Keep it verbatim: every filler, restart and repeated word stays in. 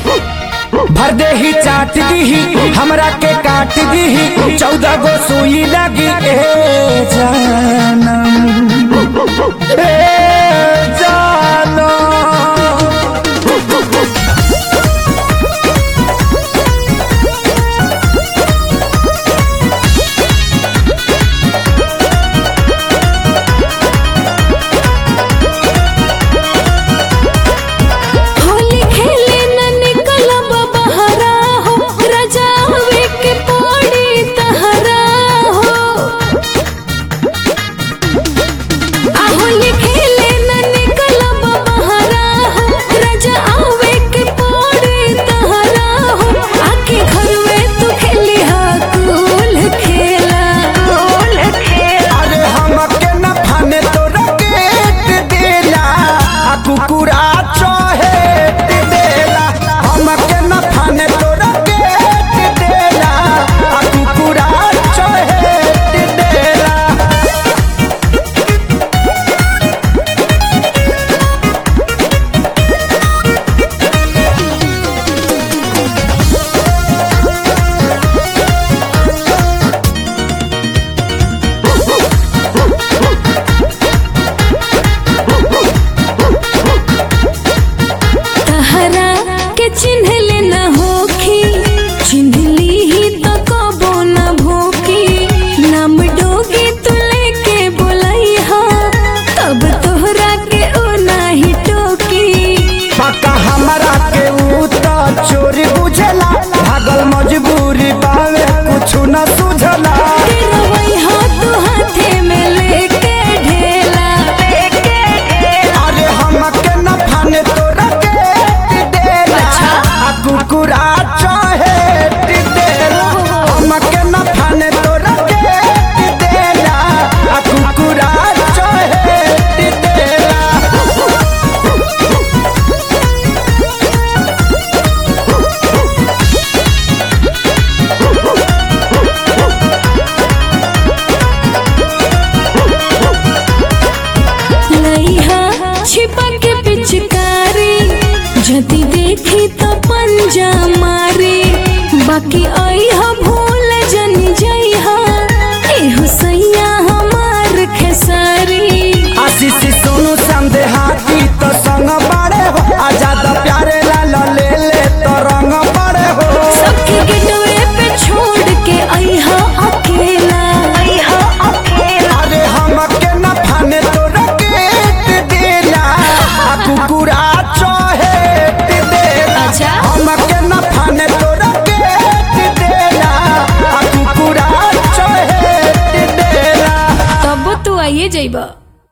भर दे ही चाट दी हमरा के काट दी चौदह गो सुई लगी ए जानम ए जानम। चोरी बुझला भागल मजबूरी पावे कुछ न सुझला हाथ हाथे में लेके ढेला अरे हमके न फाने तोरा के देला आ कुकुरा चाहे देला हमके न फाने तोरा के देला आ कुकुरा चाहे देला। छिपा के पिचकारी जदी देखी तो पंजा मारे बाकी आई हा भूल जनी जाई हा एहो सैया हमार खेसारी आशीष सोनू संदे हाथी तो संग बड़े हो आजाद प्यारे लाल ले ले तो रंग बड़े हो सबके गिटवे पे छोड़ के आई हा अकेला आई हा अकेला अरे हमके न फाने तोरा के देला आ कुकुरा चाहे देला हमके न फाने तोरा के देला आ कुकुरा चाहे देला। तब तू आइए जाइबा।